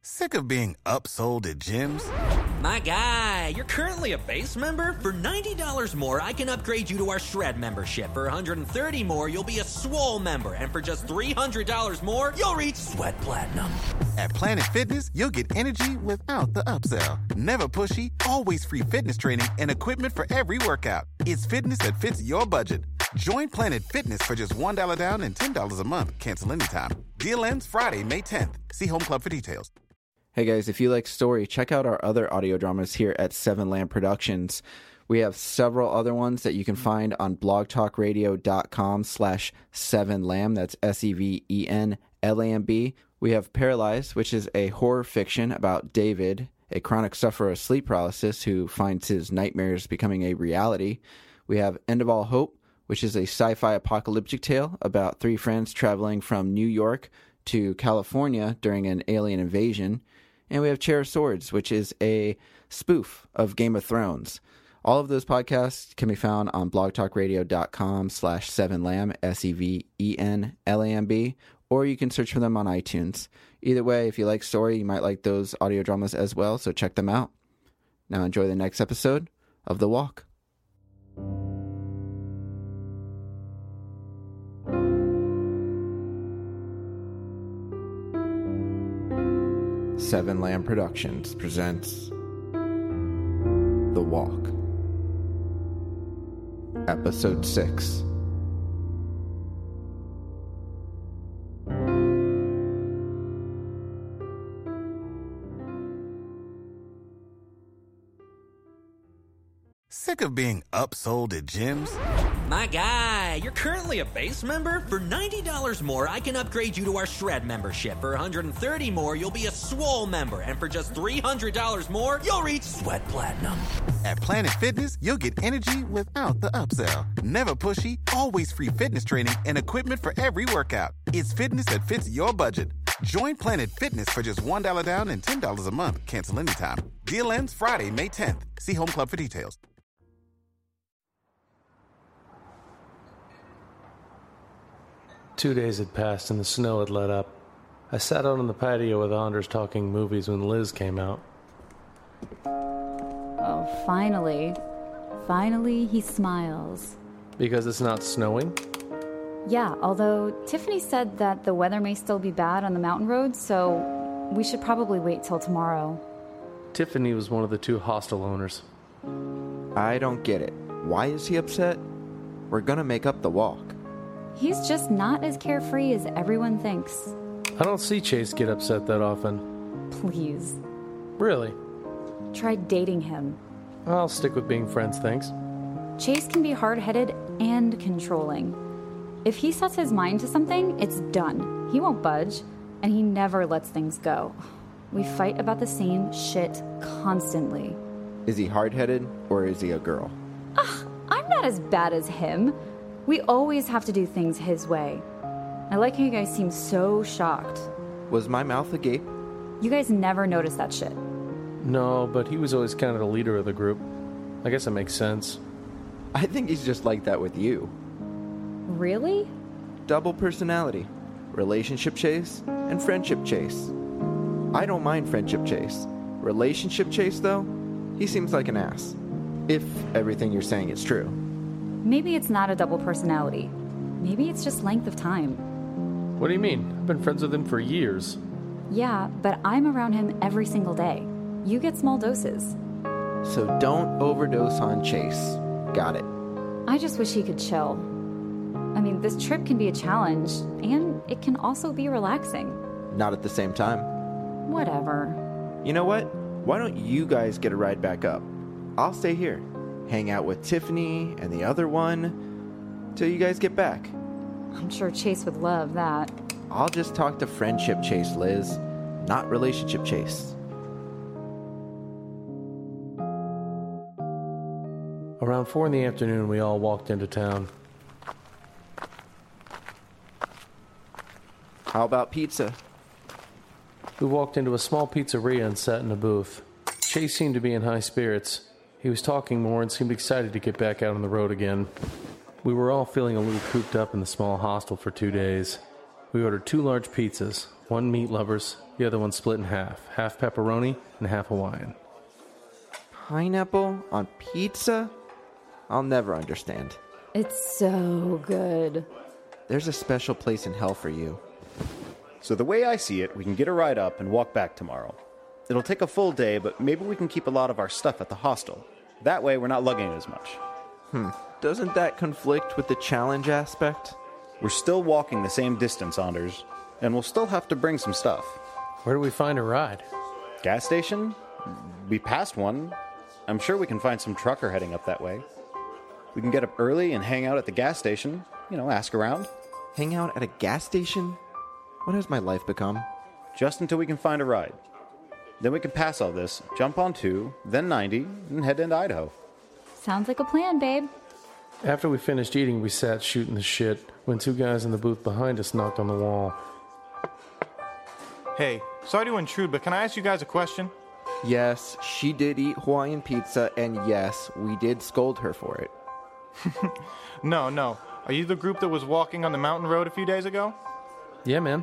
Sick of being upsold at gyms? My guy, you're currently a base member? For $90 more, I can upgrade you to our Shred membership. For $130 more, you'll be a Swole member. And for just $300 more, you'll reach Sweat Platinum. At Planet Fitness, you'll get energy without the upsell. Never pushy, always free fitness training and equipment for every workout. It's fitness that fits your budget. Join Planet Fitness for just $1 down and $10 a month. Cancel anytime. Deal ends Friday, May 10th. See Home Club for details. Hey guys, if you like story, check out our other audio dramas here at Seven Lamb Productions. We have several other ones that you can find on blogtalkradio.com/7lamb. That's SEVENLAMB. We have Paralyzed, which is a horror fiction about David, a chronic sufferer of sleep paralysis who finds his nightmares becoming a reality. We have End of All Hope, which is a sci-fi apocalyptic tale about three friends traveling from New York to California during an alien invasion. And we have Chair of Swords, which is a spoof of Game of Thrones. All of those podcasts can be found on blogtalkradio.com/7lamb, SEVENLAMB, or you can search for them on iTunes. Either way, if you like story, you might like those audio dramas as well, so check them out. Now enjoy the next episode of The Walk. Seven Lamb Productions presents The Walk, Episode 6. Sick of being upsold at gyms? My guy, you're currently a base member? For $90 more, I can upgrade you to our Shred membership. For $130 more, you'll be a Swole member. And for just $300 more, you'll reach Sweat Platinum. At Planet Fitness, you'll get energy without the upsell. Never pushy, always free fitness training and equipment for every workout. It's fitness that fits your budget. Join Planet Fitness for just $1 down and $10 a month. Cancel anytime. Deal ends Friday, May 10th. See Home Club for details. 2 days had passed and the snow had let up. I sat out on the patio with Anders talking movies when Liz came out. Oh, finally. Finally, he smiles. Because it's not snowing? Yeah, although Tiffany said that the weather may still be bad on the mountain roads, so we should probably wait till tomorrow. Tiffany was one of the two hostel owners. I don't get it. Why is he upset? We're gonna make up the walk. He's just not as carefree as everyone thinks. I don't see Chase get upset that often. Please. Really? Try dating him. I'll stick with being friends, thanks. Chase can be hard-headed and controlling. If he sets his mind to something, it's done. He won't budge, and he never lets things go. We fight about the same shit constantly. Is he hard-headed, or is he a girl? I'm not as bad as him. We always have to do things his way. I like how you guys seem so shocked. Was my mouth agape? You guys never notice that shit. No, but he was always kind of the leader of the group. I guess that makes sense. I think he's just like that with you. Really? Double personality. Relationship Chase and friendship Chase. I don't mind friendship Chase. Relationship Chase, though, he seems like an ass. If everything you're saying is true. Maybe it's not a double personality. Maybe it's just length of time. What do you mean? I've been friends with him for years. Yeah, but I'm around him every single day. You get small doses. So don't overdose on Chase. Got it. I just wish he could chill. I mean, this trip can be a challenge, and it can also be relaxing. Not at the same time. Whatever. You know what? Why don't you guys get a ride back up? I'll stay here. Hang out with Tiffany and the other one till you guys get back. I'm sure Chase would love that. I'll just talk to friendship Chase, Liz, not relationship Chase. Around 4 in the afternoon, we all walked into town. How about pizza? We walked into a small pizzeria and sat in a booth. Chase seemed to be in high spirits. He was talking more and seemed excited to get back out on the road again. We were all feeling a little cooped up in the small hostel for 2 days. We ordered 2 large pizzas, one meat lovers, the other one split in half pepperoni and half Hawaiian. Pineapple on pizza? I'll never understand. It's so good. There's a special place in hell for you. So the way I see it, we can get a ride up and walk back tomorrow. It'll take a full day, but maybe we can keep a lot of our stuff at the hostel. That way we're not lugging it as much. Doesn't that conflict with the challenge aspect? We're still walking the same distance, Anders, and we'll still have to bring some stuff. Where do we find a ride? Gas station? We passed one. I'm sure we can find some trucker heading up that way. We can get up early and hang out at the gas station. Ask around. Hang out at a gas station? What has my life become? Just until we can find a ride. Then we can pass all this, jump on 2, then 90, and head into Idaho. Sounds like a plan, babe. After we finished eating, we sat shooting the shit when 2 guys in the booth behind us knocked on the wall. Hey, sorry to intrude, but can I ask you guys a question? Yes, she did eat Hawaiian pizza, and yes, we did scold her for it. No. Are you the group that was walking on the mountain road a few days ago? Yeah, man.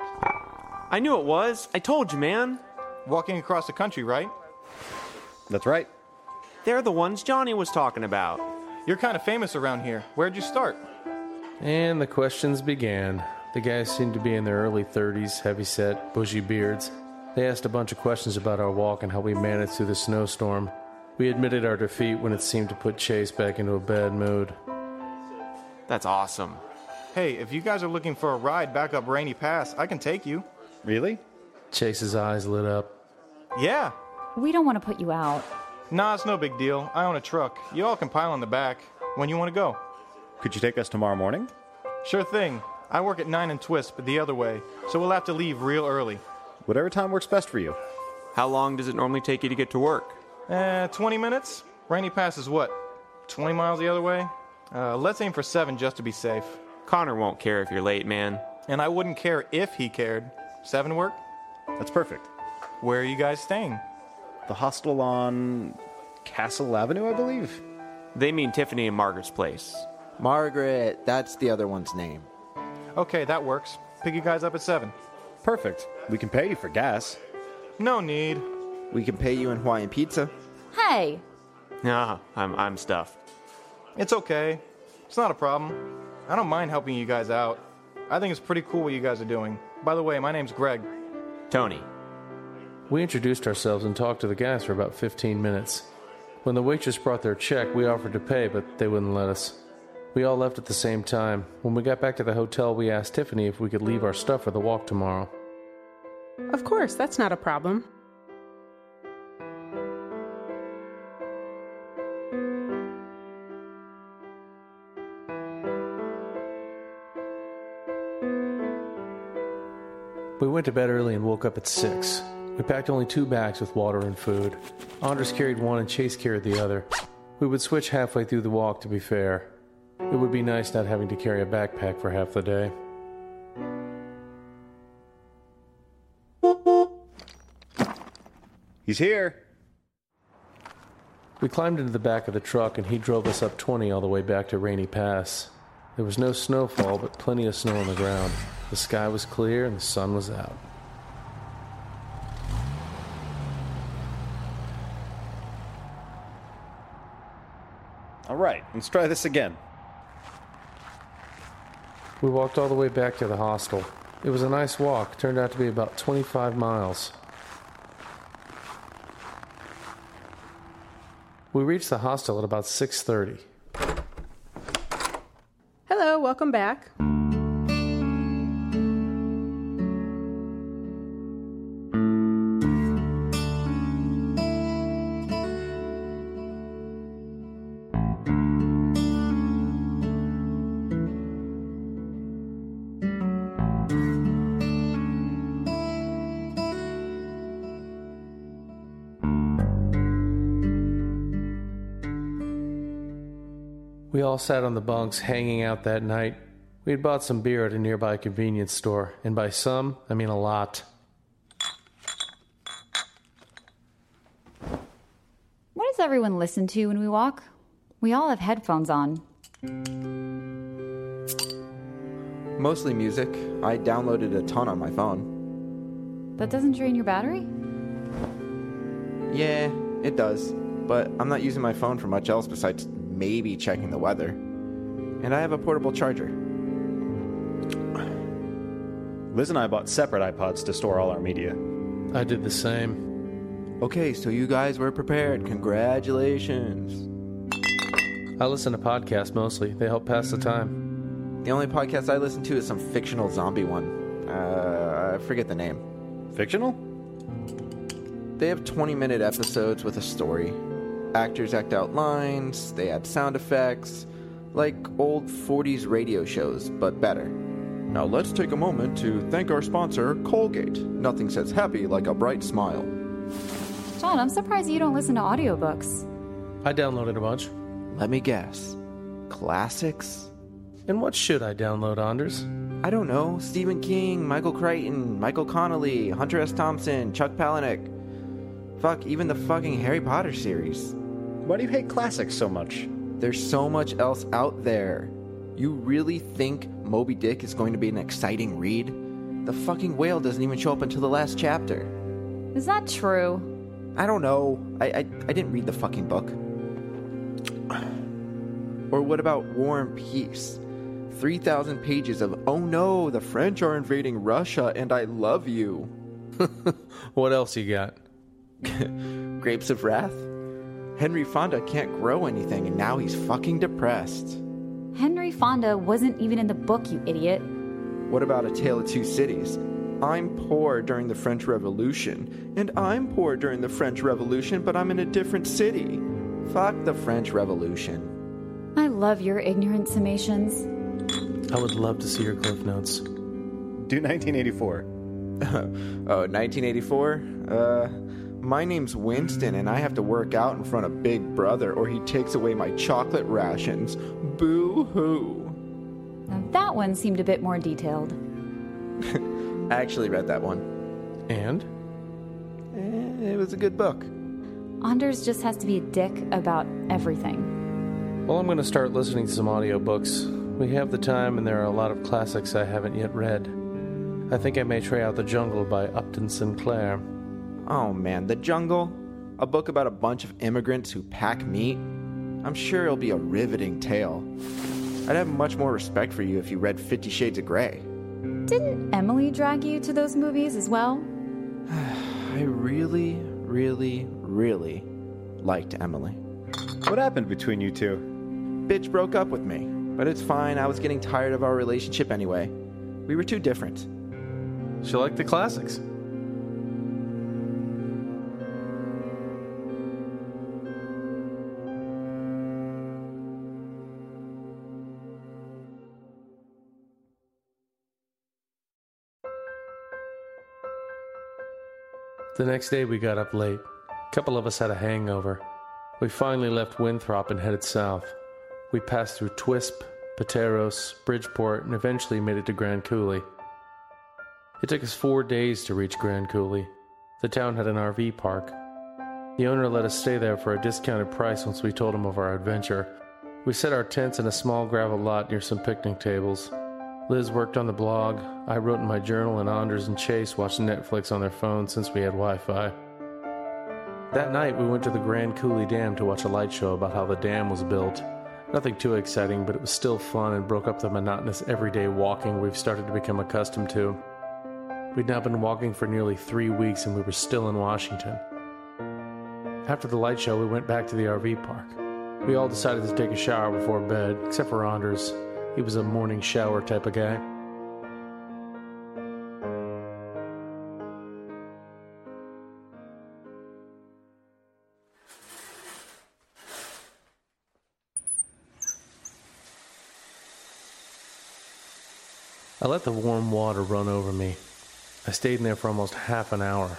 I knew it was. I told you, man. Walking across the country, right? That's right. They're the ones Johnny was talking about. You're kind of famous around here. Where'd you start? And the questions began. The guys seemed to be in their early 30s, heavy-set, bushy beards. They asked a bunch of questions about our walk and how we managed through the snowstorm. We admitted our defeat when it seemed to put Chase back into a bad mood. That's awesome. Hey, if you guys are looking for a ride back up Rainy Pass, I can take you. Really? Chase's eyes lit up. Yeah. We don't want to put you out. Nah, it's no big deal. I own a truck. You all can pile in the back. When you want to go? Could you take us tomorrow morning? Sure thing. I work at 9 and Twist, but the other way, so we'll have to leave real early. Whatever time works best for you. How long does it normally take you to get to work? 20 minutes. Rainy Pass is what? 20 miles the other way? Let's aim for 7 just to be safe. Connor won't care if you're late, man. And I wouldn't care if he cared. 7 work? That's perfect. Where are you guys staying? The hostel on Castle Avenue, I believe? They mean Tiffany and Margaret's place. Margaret, that's the other one's name. Okay, that works. Pick you guys up at 7. Perfect. We can pay you for gas. No need. We can pay you in Hawaiian pizza. Hey! Nah, I'm stuffed. It's okay. It's not a problem. I don't mind helping you guys out. I think it's pretty cool what you guys are doing. By the way, my name's Greg. Tony. We introduced ourselves and talked to the guys for about 15 minutes. When the waitress brought their check, we offered to pay, but they wouldn't let us. We all left at the same time. When we got back to the hotel, we asked Tiffany if we could leave our stuff for the walk tomorrow. Of course, that's not a problem. We went to bed early and woke up at 6. We packed only 2 bags with water and food. Anders carried one and Chase carried the other. We would switch halfway through the walk, to be fair. It would be nice not having to carry a backpack for half the day. He's here. We climbed into the back of the truck and he drove us up 20 all the way back to Rainy Pass. There was no snowfall, but plenty of snow on the ground. The sky was clear and the sun was out. All right, let's try this again. We walked all the way back to the hostel. It was a nice walk, turned out to be about 25 miles. We reached the hostel at about 6:30. Hello, welcome back. We all sat on the bunks hanging out that night. We had bought some beer at a nearby convenience store, and by some, I mean a lot. What does everyone listen to when we walk? We all have headphones on. Mostly music. I downloaded a ton on my phone. That doesn't drain your battery? Yeah, it does. But I'm not using my phone for much else besides maybe checking the weather. And I have a portable charger. Liz and I bought separate iPods to store all our media. I did the same. Okay, so you guys were prepared. Congratulations. I listen to podcasts mostly. They help pass the time. The only podcast I listen to is some fictional zombie one. I forget the name. Fictional? They have 20-minute episodes with a story. Actors act out lines, they add sound effects, like old 40s radio shows, but better. Now let's take a moment to thank our sponsor, Colgate. Nothing says happy like a bright smile. John, I'm surprised you don't listen to audiobooks. I downloaded a bunch. Let me guess. Classics? And what should I download, Anders? I don't know. Stephen King, Michael Crichton, Michael Connelly, Hunter S. Thompson, Chuck Palahniuk. Fuck, even the fucking Harry Potter series. Why do you hate classics so much? There's so much else out there. You really think Moby Dick is going to be an exciting read? The fucking whale doesn't even show up until the last chapter. Is that true? I don't know. I didn't read the fucking book. Or what about War and Peace? 3,000 pages of, oh no, the French are invading Russia and I love you. What else you got? Grapes of Wrath? Henry Fonda can't grow anything and now he's fucking depressed. Henry Fonda wasn't even in the book, you idiot. What about A Tale of Two Cities? I'm poor during the French Revolution, and I'm poor during the French Revolution, but I'm in a different city. Fuck the French Revolution. I love your ignorant summations. I would love to see your Cliff Notes. Do 1984. Oh, 1984? My name's Winston, and I have to work out in front of Big Brother, or he takes away my chocolate rations. Boo-hoo. Now that one seemed a bit more detailed. I actually read that one. And? It was a good book. Anders just has to be a dick about everything. Well, I'm going to start listening to some audiobooks. We have the time, and there are a lot of classics I haven't yet read. I think I may try out The Jungle by Upton Sinclair. Oh man, The Jungle? A book about a bunch of immigrants who pack meat? I'm sure it'll be a riveting tale. I'd have much more respect for you if you read 50 Shades of Grey. Didn't Emily drag you to those movies as well? I really, really, really liked Emily. What happened between you two? Bitch broke up with me, but it's fine. I was getting tired of our relationship anyway. We were too different. She liked the classics. The next day we got up late. A couple of us had a hangover. We finally left Winthrop and headed south. We passed through Twisp, Pateros, Bridgeport, and eventually made it to Grand Coulee. It took us 4 days to reach Grand Coulee. The town had an RV park. The owner let us stay there for a discounted price once we told him of our adventure. We set our tents in a small gravel lot near some picnic tables. Liz worked on the blog, I wrote in my journal, and Anders and Chase watched Netflix on their phones since we had Wi-Fi. That night we went to the Grand Coulee Dam to watch a light show about how the dam was built. Nothing too exciting, but it was still fun and broke up the monotonous everyday walking we've started to become accustomed to. We'd now been walking for nearly 3 weeks and we were still in Washington. After the light show we went back to the RV park. We all decided to take a shower before bed, except for Anders. He was a morning shower type of guy. I let the warm water run over me. I stayed in there for almost half an hour.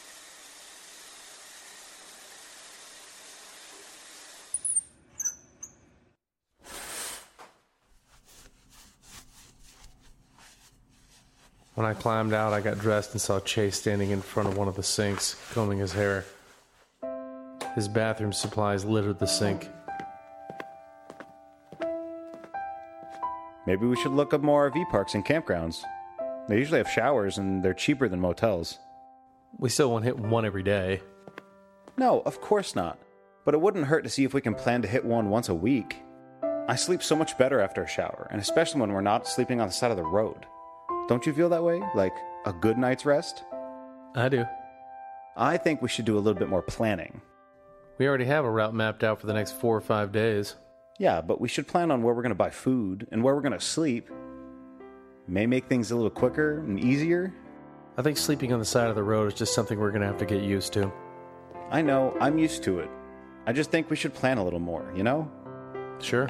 When I climbed out, I got dressed and saw Chase standing in front of one of the sinks, combing his hair. His bathroom supplies littered the sink. Maybe we should look up more RV parks and campgrounds. They usually have showers and they're cheaper than motels. We still won't hit one every day. No, of course not. But it wouldn't hurt to see if we can plan to hit one once a week. I sleep so much better after a shower, and especially when we're not sleeping on the side of the road. Don't you feel that way? Like a good night's rest? I do. I think we should do a little bit more planning. We already have a route mapped out for the next 4 or 5 days. Yeah, but we should plan on where we're going to buy food and where we're going to sleep. May make things a little quicker and easier. I think sleeping on the side of the road is just something we're going to have to get used to. I know, I'm used to it. I just think we should plan a little more, you know? Sure.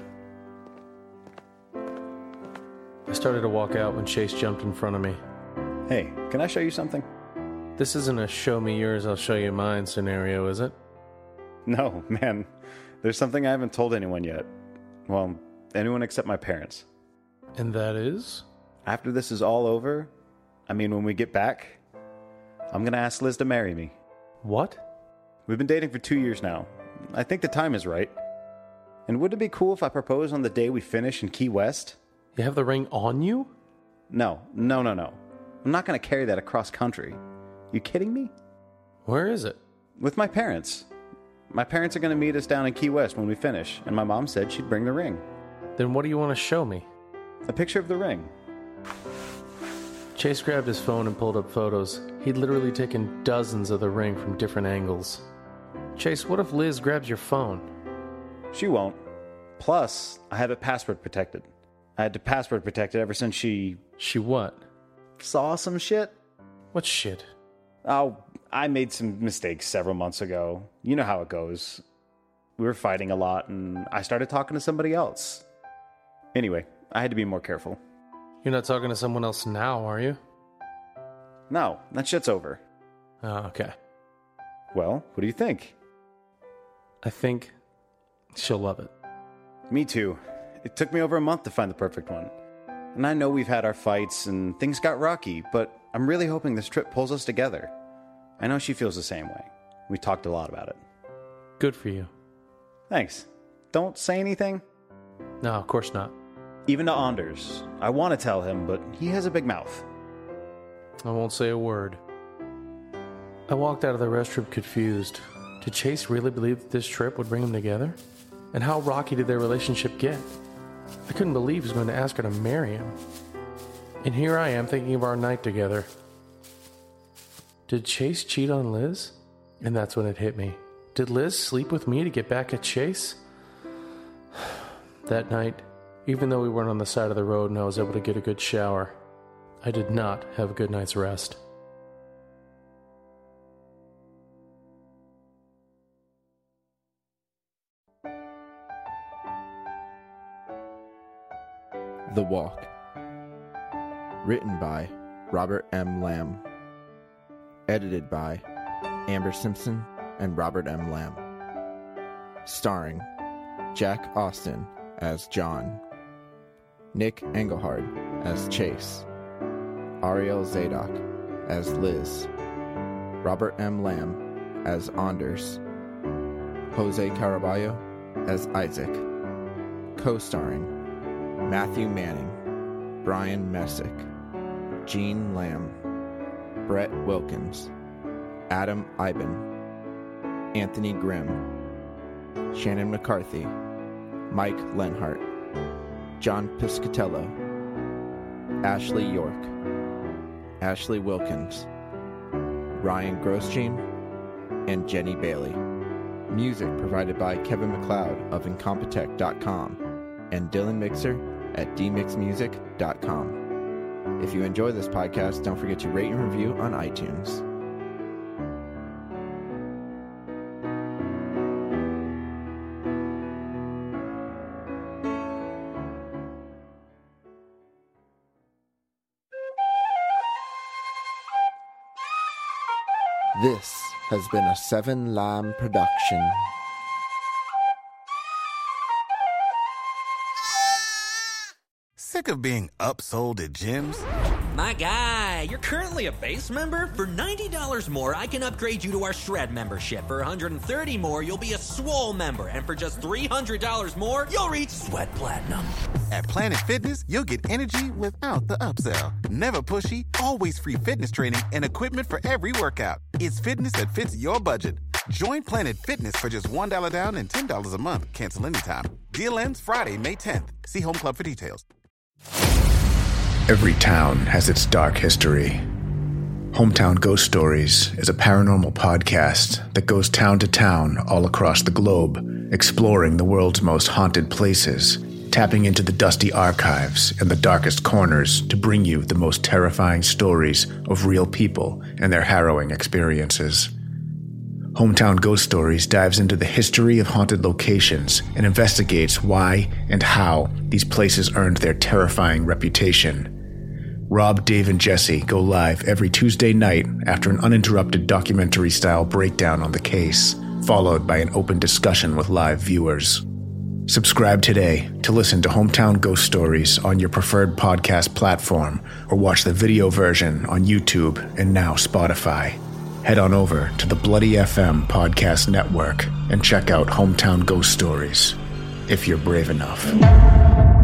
I started to walk out when Chase jumped in front of me. Hey, can I show you something? This isn't a show me yours, I'll show you mine scenario, is it? No, man. There's something I haven't told anyone yet. Well, anyone except my parents. And that is? After this is all over, when we get back, I'm going to ask Liz to marry me. What? We've been dating for 2 years now. I think the time is right. And would it be cool if I proposed on the day we finish in Key West? You have the ring on you? No. I'm not going to carry that across country. You kidding me? Where is it? With my parents. My parents are going to meet us down in Key West when we finish, and my mom said she'd bring the ring. Then what do you want to show me? A picture of the ring. Chase grabbed his phone and pulled up photos. He'd literally taken dozens of the ring from different angles. Chase, what if Liz grabs your phone? She won't. Plus, I have it password protected. I had to password protect it ever since she... She what? Saw some shit. What shit? Oh, I made some mistakes several months ago. You know how it goes. We were fighting a lot, and I started talking to somebody else. Anyway, I had to be more careful. You're not talking to someone else now, are you? No, that shit's over. Oh, okay. Well, what do you think? I think she'll love it. Me too. It took me over a month to find the perfect one. And I know we've had our fights and things got rocky, but I'm really hoping this trip pulls us together. I know she feels the same way. We talked a lot about it. Good for you. Thanks. Don't say anything? No, of course not. Even to Anders. I want to tell him, but he has a big mouth. I won't say a word. I walked out of the restroom confused. Did Chase really believe that this trip would bring them together? And how rocky did their relationship get? I couldn't believe he was going to ask her to marry him. And here I am thinking of our night together. Did Chase cheat on Liz? And that's when it hit me. Did Liz sleep with me to get back at Chase? That night, even though we weren't on the side of the road and I was able to get a good shower, I did not have a good night's rest. The Walk. Written by Robert M. Lamb. Edited by Amber Simpson and Robert M. Lamb. Starring Jack Austin as John, Nick Engelhard as Chase, Ariel Zadok as Liz, Robert M. Lamb as Anders, Jose Caraballo as Isaac. Co-starring Matthew Manning, Brian Messick, Gene Lamb, Brett Wilkins, Adam Iben, Anthony Grimm, Shannon McCarthy, Mike Lenhart, John Piscatello, Ashley York, Ashley Wilkins, Ryan Grosjean, and Jenny Bailey. Music provided by Kevin MacLeod of Incompetech.com and Dylan Mixer at dmixmusic.com. If you enjoy this podcast, don't forget to rate and review on iTunes. This has been a Seven Lamb production. Sick of being upsold at gyms? My guy, you're currently a base member? For $90 more, I can upgrade you to our Shred membership. For $130 more, you'll be a Swole member. And for just $300 more, you'll reach Sweat Platinum. At Planet Fitness, you'll get energy without the upsell. Never pushy, always free fitness training and equipment for every workout. It's fitness that fits your budget. Join Planet Fitness for just $1 down and $10 a month. Cancel anytime. Deal ends Friday, May 10th. See Home Club for details. Every town has its dark history. Hometown Ghost Stories is a paranormal podcast that goes town to town all across the globe, exploring the world's most haunted places, tapping into the dusty archives and the darkest corners to bring you the most terrifying stories of real people and their harrowing experiences. Hometown Ghost Stories dives into the history of haunted locations and investigates why and how these places earned their terrifying reputation. Rob, Dave, and Jesse go live every Tuesday night after an uninterrupted documentary-style breakdown on the case, followed by an open discussion with live viewers. Subscribe today to listen to Hometown Ghost Stories on your preferred podcast platform, or watch the video version on YouTube and now Spotify. Head on over to the Bloody FM Podcast Network and check out Hometown Ghost Stories, if you're brave enough.